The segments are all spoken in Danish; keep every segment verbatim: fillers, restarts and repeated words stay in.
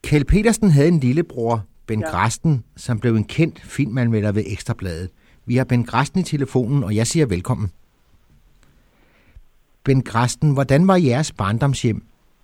Kjeld Petersen havde en lillebror, Ben Ja. Grasten, som blev en kendt filmanmelder ved Ekstra Bladet. Vi har Ben Grasten i telefonen, og jeg siger velkommen. Ben Grasten, hvordan var jeres barndomshjem?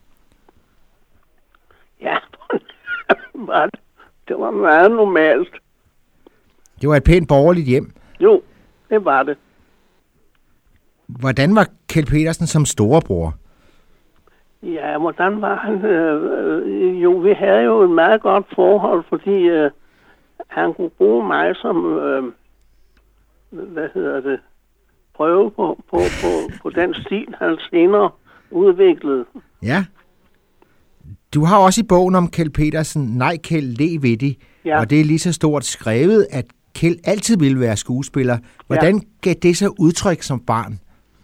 Ja, var det. Det var meget normalt. Det var et pænt borgerligt hjem. Jo, det var det. Hvordan var Kjeld Petersen som storebror? Ja, hvordan var han? Øh, øh, jo, vi havde jo et meget godt forhold, fordi øh, han kunne bruge mig som, øh, hvad hedder det, prøve på, på, på, på den stil, han senere udviklede. Ja. Du har også i bogen om Kjeld Petersen, Nej Kjeld, le ved det. Ja. Og det er lige så stort skrevet, at Kjeld altid ville være skuespiller. Hvordan ja. gav det så udtryk som barn?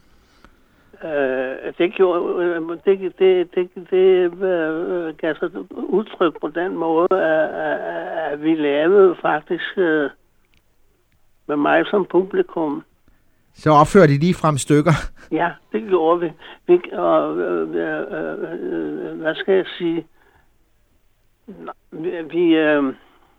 Øh, det gjorde, øh, det, det, det, det øh, gav sig udtryk på den måde, at, at, at vi lavede faktisk øh, med mig som publikum. Så opførte de lige frem stykker. Ja, det gjorde vi. vi og, øh, øh, øh, hvad skal jeg sige? Vi, vi øh,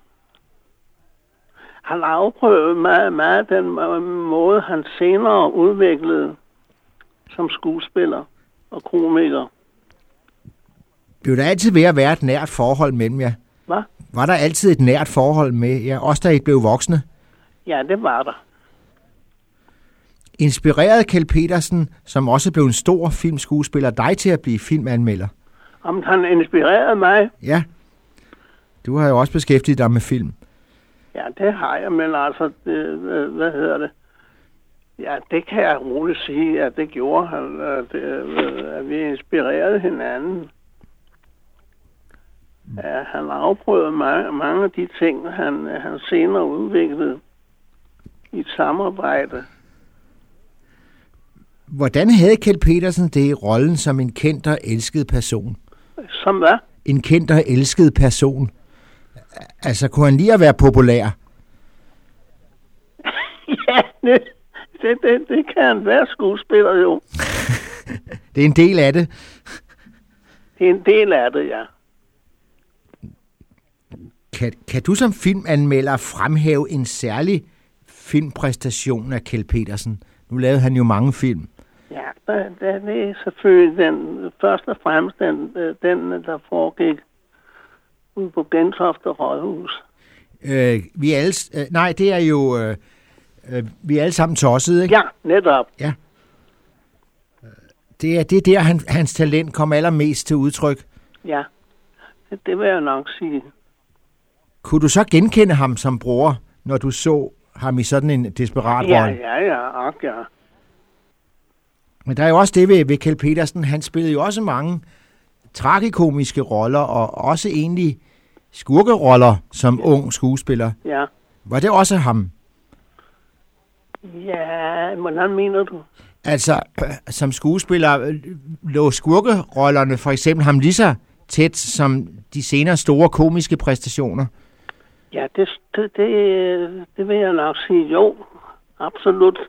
han afprøvede meget, meget den måde, han senere udviklede som skuespiller og komiker. Blev der altid ved at være et nært forhold mellem jer? Hvad? Var der altid et nært forhold med jer, også da I blev voksne? Ja, det var der. Inspirerede Kjeld Petersen, som også blev en stor filmskuespiller, dig til at blive filmanmelder? Om han inspirerede mig? Ja. Du har jo også beskæftiget dig med film. Ja, det har jeg, men altså, det, hvad hedder det? Ja, det kan jeg roligt sige, at det gjorde han, at, at vi inspirerede hinanden. Ja, han afprøvede mange, mange af de ting, han, han senere udviklede i et samarbejde. Hvordan havde Kjeld Petersen det i rollen som en kendt og elsket person? Som hvad? En kendt og elsket person. Altså, kunne han lige at være populær? Ja, det, det, det, det kan han være skuespiller jo. Det er en del af det. Det er en del af det, ja. Kan, kan du som filmanmelder fremhæve en særlig filmpræstation af Kjeld Petersen? Nu lavede han jo mange film. Ja, det, det er selvfølgelig den, først og fremmest den, den der foregik ude på Gentofte Rådhus. Øh, vi er alle, øh, nej, det er jo... Øh, øh, vi er alle sammen tossede, ikke? Ja, netop. Ja. Det er, det er der, han, hans talent kom allermest til udtryk. Ja, det, det vil jeg nok sige. Kunne du så genkende ham som bror, når du så ham i sådan en desperat Ja, rolle? ja, ja, ok, ja. Men der er jo også det ved, ved Kjeld Petersen. Han spillede jo også mange tragikomiske roller, og også egentlig skurkeroller som ung skuespiller. Ja. Var det også ham? Ja, hvordan mener du? Altså, øh, som skuespiller øh, lå skurkerollerne for eksempel ham lige så tæt som de senere store komiske præstationer? Ja, det, det, det, det vil jeg nok sige. Jo, absolut.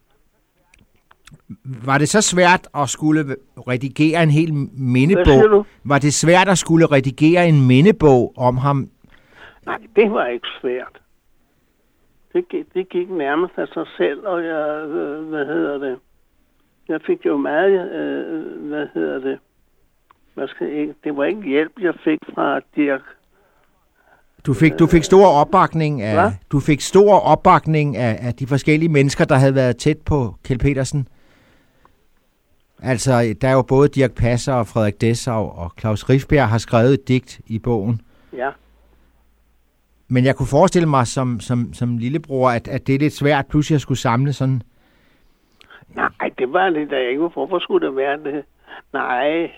Var det så svært at skulle redigere en hel Hvad siger mindebog? du? Var det svært at skulle redigere en mindebog om ham? Nej, det var ikke svært. Det gik, det gik nærmest af sig selv, og jeg, øh, hvad hedder det, jeg fik jo meget, øh, hvad hedder det, hvad skal jeg, det var ikke hjælp, jeg fik fra Dirk. Du fik, du fik stor opbakning af, Hvad? du fik stor opbakning af, af de forskellige mennesker, der havde været tæt på Kjeld Petersen. Altså, der er jo både Dirch Passer og Frederik Dessau og Claus Rifbjerg har skrevet et digt i bogen. Ja. Men jeg kunne forestille mig som, som, som lillebror, at, at det er lidt svært pludselig at skulle samle sådan. Nej, det var det da ikke. Hvorfor skulle det være det? Nej.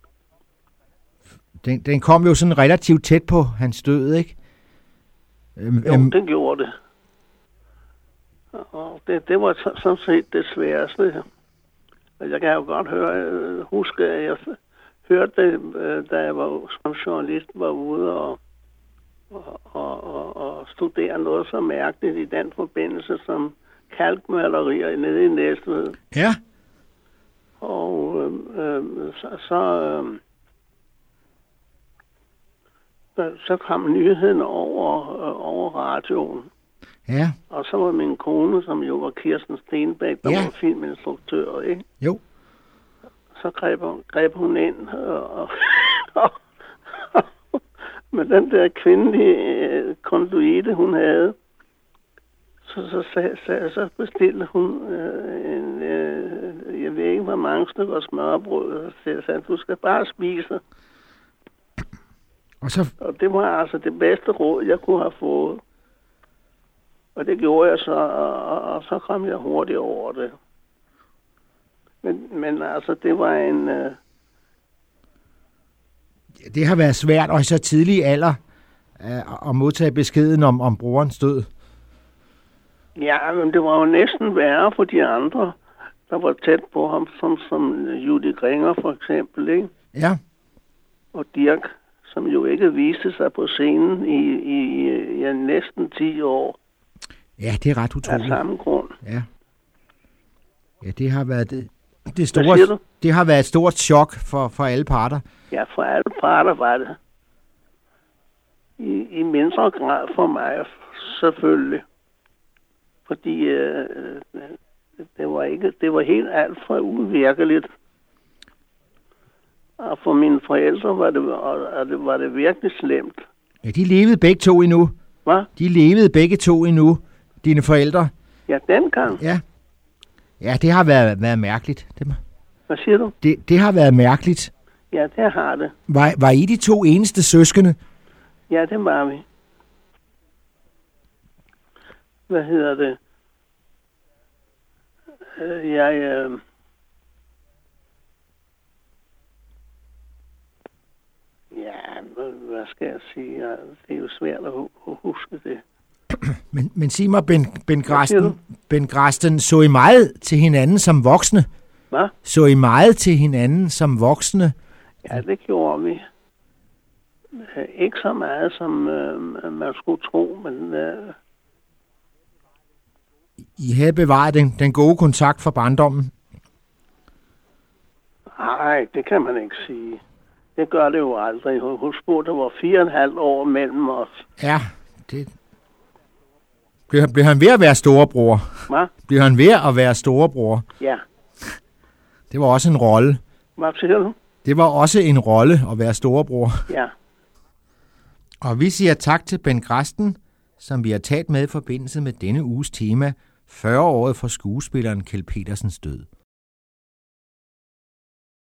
Den, den kom jo sådan relativt tæt på hans død, ikke? Øhm, Jo, øhm, det gjorde det. Og det, det var så- sådan set det sværeste. Og jeg kan jo godt høre, øh, huske, at jeg f- hørte det, øh, da jeg var som journalist var ude og, og, og, og, og studere noget så mærkeligt i den forbindelse som kalkmalerier nede i Næstved. ja, Og øh, øh, så, så, øh, så, så kom nyheden over, øh, over radioen. Ja. Og så var min kone, som jo var Kirsten Stenbæk, der Ja. var filminstruktør, ikke? Jo. Så greb hun, greb hun ind, og, og, og med den der kvindelige øh, konduite, hun havde, så, så, så, så, så bestilte hun øh, en, øh, jeg ved ikke, hvor mange stykker smørbrød, så sagde, du skal bare spise. Og så... Og det var altså det bedste råd, jeg kunne have fået. Og det gjorde jeg så, og, og, og så kom jeg hurtigt over det. Men, men altså, det var en... Øh... Det har været svært, og i så tidlig alder, øh, at modtage beskeden om, om brorens død. Ja, men det var jo næsten værre for de andre, der var tæt på ham, som, som Judy Gringer for eksempel, ikke? Ja. Og Dirk, som jo ikke viste sig på scenen i, i, i ja, næsten ti år. Ja, det er ret utroligt. Af samme grund. Ja. Ja, det har været det, det store, det har været et stort chok for, for alle parter. Ja, for alle parter var det. I, i mindre grad for mig, selvfølgelig. Fordi øh, det var ikke, det var helt alt for uvirkeligt. Og for mine forældre var det, og det, var det virkelig slemt. Ja, de levede begge to endnu. Hvad? De levede begge to endnu, dine forældre. Ja, dengang. Ja. Ja, det har været, været mærkeligt. Det, Hvad siger du? Det, det har været mærkeligt. Ja, det har det. Var, var I de to eneste søskende? Ja, det var vi. Hvad hedder det? Øh, jeg... Øh... Ja, hvad skal jeg sige? Det er jo svært at huske det. Men, men sig mig, Ben, Ben, Grasten, Ben Grasten, så I meget til hinanden som voksne? Hvad? Så I meget til hinanden som voksne? Ja, det gjorde vi. Ikke så meget, som øh, man skulle tro, men... Øh... I havde bevaret den, den gode kontakt fra barndommen? Nej, det kan man ikke sige. Det gør det jo aldrig. Husk på, der var fire og en halv år mellem os. Ja, det... Blev han, blev han ved at være storebror? Hvad? Blev han ved at være storebror? Ja. Det var også en rolle. Hvad siger du? Det var også en rolle at være storebror. Ja. Og vi siger tak til Ben Grasten, som vi har talt med i forbindelse med denne uges tema, fyrre-året for skuespilleren Kjeld Petersens død.